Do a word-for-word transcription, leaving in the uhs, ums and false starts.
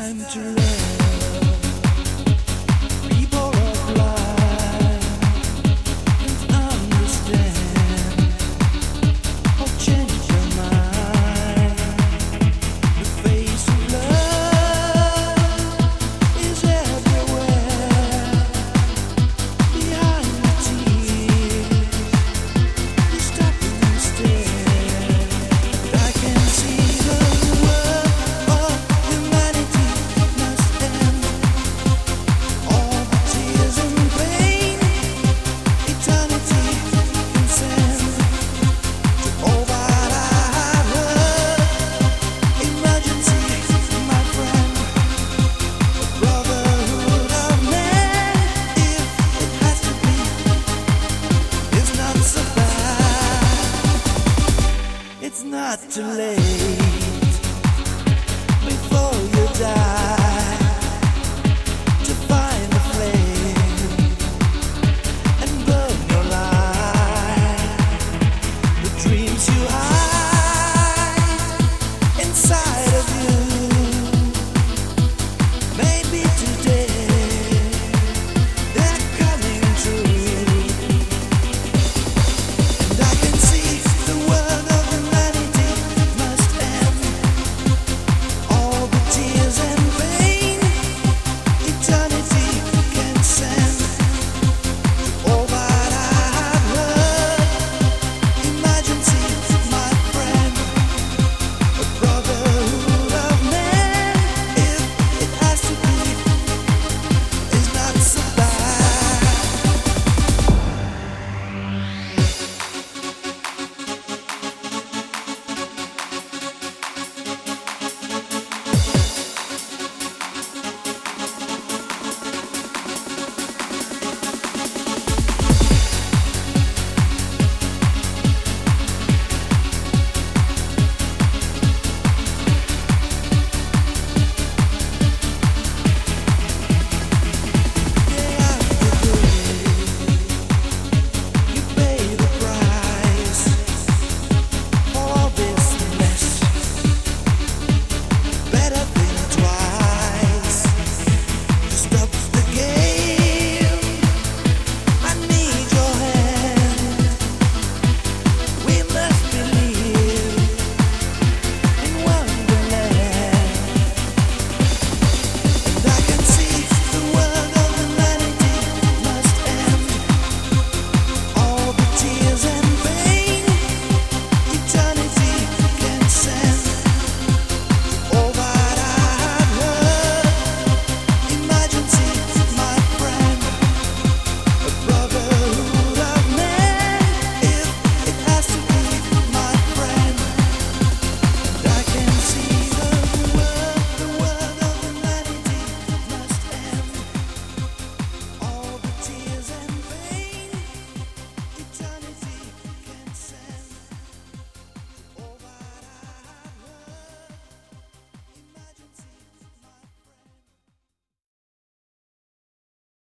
time to love. People are blind and understand or change your mind. The face of love is everywhere. Behind the tears, you stop and stare. I can see the world of humanity must end. All the tears and pain, eternity can send to all that I have heard. Emergency, my friend, a brotherhood of men. If it has to be, it's not so bad. It's not too late before you die.